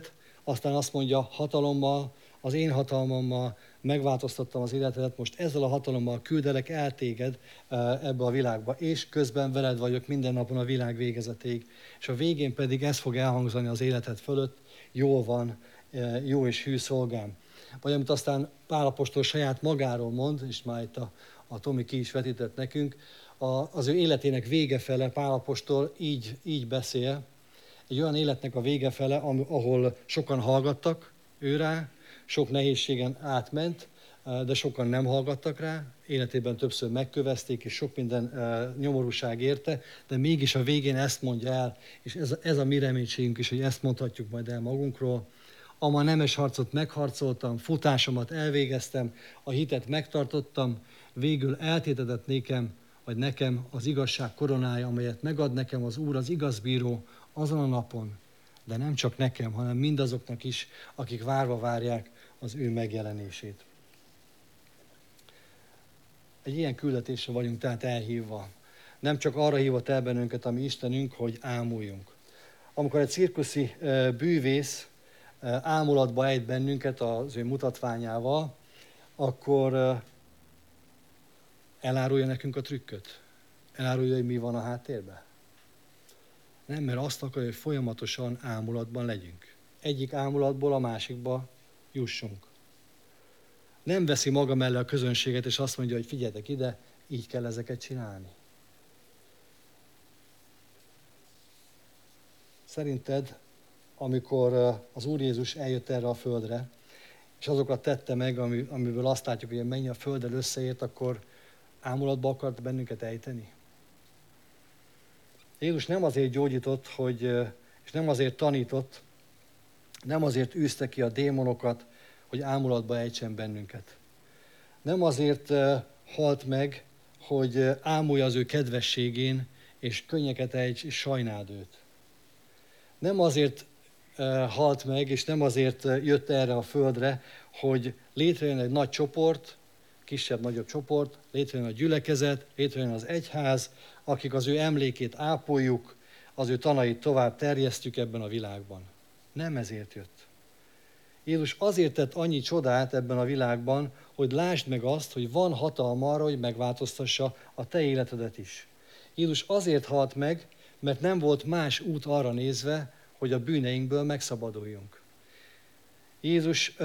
aztán azt mondja, hatalommal, az én hatalmammal megváltoztattam az életedet, most ezzel a hatalommal küldelek el téged ebbe a világba, és közben veled vagyok minden napon a világ végezetéig. És a végén pedig ez fog elhangzani az életed fölött, jól van, jó és hű szolgám. Vagy amit aztán Pál apostol saját magáról mond, és már itt a Tomi ki is vetített nekünk, az ő életének vége fele Pál apostol így beszél, egy olyan életnek a vége fele, ahol sokan hallgattak ő rá, sok nehézségen átment, de sokan nem hallgattak rá, életében többször megkövezték, és sok minden nyomorúság érte, de mégis a végén ezt mondja el, és ez a mi reménységünk is, hogy ezt mondhatjuk majd el magunkról. Ama nemes harcot megharcoltam, futásomat elvégeztem, a hitet megtartottam, végül eltétetett nekem az igazság koronája, amelyet megad nekem az Úr, az igaz bíró azon a napon, de nem csak nekem, hanem mindazoknak is, akik várva várják az ő megjelenését. Egy ilyen küldetésre vagyunk tehát elhívva. Nem csak arra hívott el bennünket a mi Istenünk, hogy ámuljunk. Amikor egy cirkuszi bűvész ámulatba ejt bennünket az ő mutatványával, akkor elárulja nekünk a trükköt. Elárulja, hogy mi van a háttérben. Nem, mert azt akarja, hogy folyamatosan ámulatban legyünk. Egyik ámulatból a másikba jussunk. Nem veszi maga mellé a közönséget, és azt mondja, hogy figyeljetek ide, így kell ezeket csinálni. Szerinted, amikor az Úr Jézus eljött erre a földre, és azokat tette meg, amiből azt látjuk, hogy mennyi a földdel összeért, akkor ámulatba akart bennünket ejteni? Jézus nem azért gyógyított, és nem azért tanított, nem azért űzte ki a démonokat, hogy ámulatba ejtsen bennünket. Nem azért halt meg, hogy ámulja az ő kedvességén, és könnyeket ejts, és sajnáld őt. Nem azért halt meg, és nem azért jött erre a földre, hogy létrejön egy nagy csoport, kisebb-nagyobb csoport, létrejön a gyülekezet, létrejön az egyház, akik az ő emlékét ápoljuk, az ő tanait tovább terjesztjük ebben a világban. Nem ezért jött. Jézus azért tett annyi csodát ebben a világban, hogy lásd meg azt, hogy van hatalma arra, hogy megváltoztassa a te életedet is. Jézus azért halt meg, mert nem volt más út arra nézve, hogy a bűneinkből megszabaduljunk. Jézus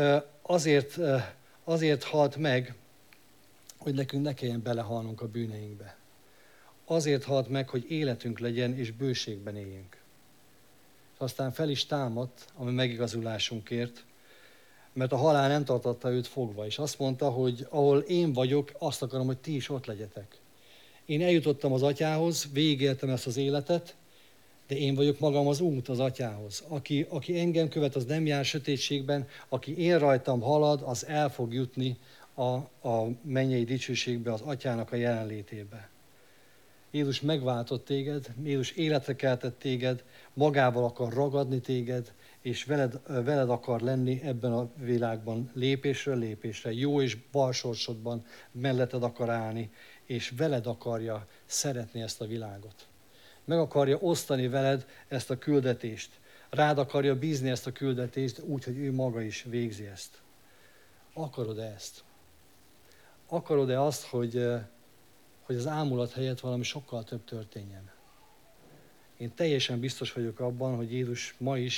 azért halt meg, hogy nekünk ne kelljen belehalnunk a bűneinkbe. Azért halt meg, hogy életünk legyen és bőségben éljünk. Aztán fel is támadt a mi megigazulásunkért, mert a halál nem tartotta őt fogva, és azt mondta, hogy ahol én vagyok, azt akarom, hogy ti is ott legyetek. Én eljutottam az Atyához, végigéltem ezt az életet, de én vagyok magam az út az Atyához. Aki engem követ, az nem jár sötétségben, aki én rajtam halad, az el fog jutni a mennyei dicsőségbe, az Atyának a jelenlétébe. Jézus megváltott téged, Jézus életre keltett téged, magával akar ragadni téged, és veled akar lenni ebben a világban lépésről lépésre, jó és bal sorsodban melletted akar állni, és veled akarja szeretni ezt a világot. Meg akarja osztani veled ezt a küldetést. Rád akarja bízni ezt a küldetést úgy, hogy ő maga is végzi ezt. Akarod-e ezt? Akarod-e azt, hogy az ámulat helyett valami sokkal több történjen? Én teljesen biztos vagyok abban, hogy Jézus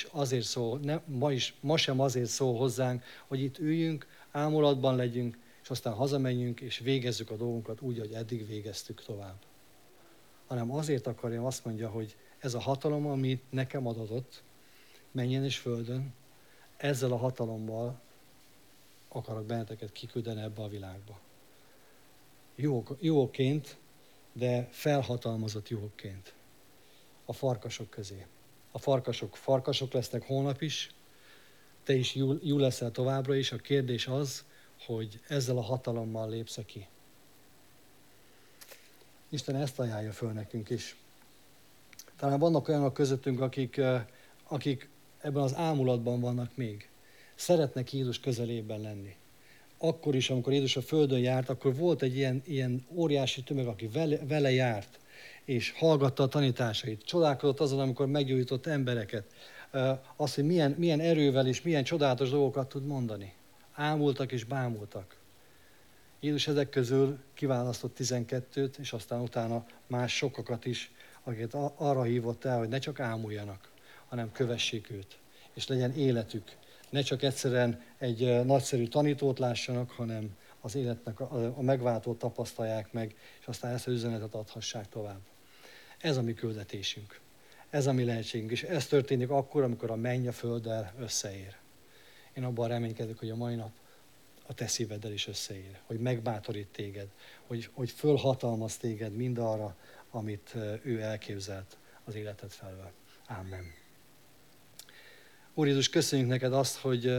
ma sem azért szól hozzánk, hogy itt üljünk, ámulatban legyünk, és aztán hazamenjünk, és végezzük a dolgunkat úgy, ahogy eddig végeztük tovább. Hanem azért akarja, azt mondja, hogy ez a hatalom, amit nekem adott, menjen és földön, ezzel a hatalommal akarok benneteket kiküldeni ebbe a világba. Jóként, de felhatalmazott jóként. A farkasok közé. A farkasok lesznek holnap is, te is jó leszel továbbra is. A kérdés az, hogy ezzel a hatalommal lépsz ki. Isten ezt ajánlja föl nekünk is. Talán vannak olyanok közöttünk, akik ebben az ámulatban vannak még. Szeretnek Jézus közelében lenni. Akkor is, amikor Jézus a földön járt, akkor volt egy ilyen óriási tömeg, aki vele járt, és hallgatta a tanításait. Csodálkozott azon, amikor meggyógyított embereket. azt, hogy milyen erővel és milyen csodálatos dolgokat tud mondani. Ámultak és bámultak. Jézus ezek közül kiválasztott 12-t, és aztán utána más sokakat is, akiket arra hívott el, hogy ne csak ámuljanak, hanem kövessék őt, és legyen életük. Ne csak egyszerűen egy nagyszerű tanítót lássanak, hanem az életnek a megváltót tapasztalják meg, és aztán ezt az üzenetet adhassák tovább. Ez a mi küldetésünk. Ez a mi lehetségünk. És ez történik akkor, amikor a menny a földdel összeér. Én abban reménykedek, hogy a mai nap a te szíveddel is összeér. Hogy megbátorít téged. Hogy fölhatalmaz téged mindarra, amit ő elképzelt az életed felől. Ámen. Úr Jézus, köszönjük neked azt, hogy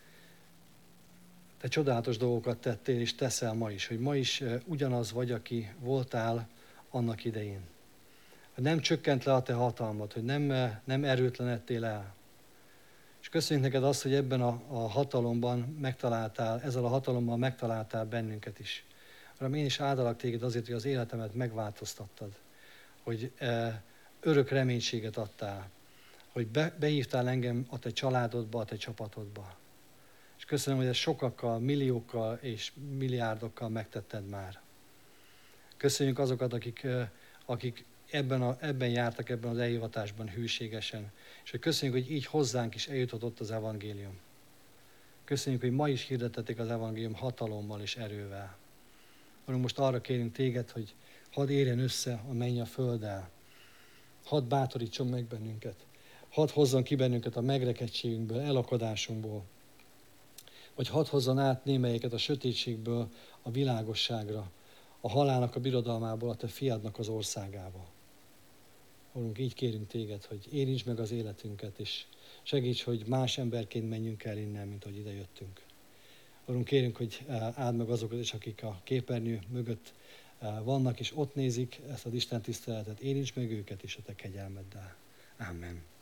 te csodálatos dolgokat tettél, és teszel ma is. Hogy ma is ugyanaz vagy, aki voltál annak idején. Hogy nem csökkent le a te hatalmad, hogy nem erőtlenedtél el. És köszönjük neked azt, hogy ebben a hatalomban megtaláltál, ezzel a hatalommal megtaláltál bennünket is. Uram, én is áldalak téged azért, hogy az életemet megváltoztattad. Hogy örök reménységet adtál. Hogy behívtál engem a te családodba, a te csapatodba. És köszönöm, hogy ezt sokakkal, milliókkal és milliárdokkal megtetted már. Köszönjük azokat, akik ebben jártak, ebben az elhivatásban hűségesen. És hogy köszönjük, hogy így hozzánk is eljuthatott az evangélium. Köszönjük, hogy ma is hirdettetek az evangélium hatalommal és erővel. Uram, most arra kérünk téged, hogy hadd érjen össze a menny a földdel. Hadd bátorítson meg bennünket. Hadd hozzon ki bennünket a megrekedtségünkből, elakadásunkból. Vagy hadd hozzon át némelyeket a sötétségből a világosságra, a halálnak a birodalmából, a te fiadnak az országába. Urunk, így kérünk téged, hogy érintsd meg az életünket, és segíts, hogy más emberként menjünk el innen, mint ahogy ide jöttünk. Urunk, kérünk, hogy áld meg azokat is, akik a képernyő mögött vannak, és ott nézik ezt az Isten tiszteletet. Érintsd meg őket is a te kegyelmeddel. Amen.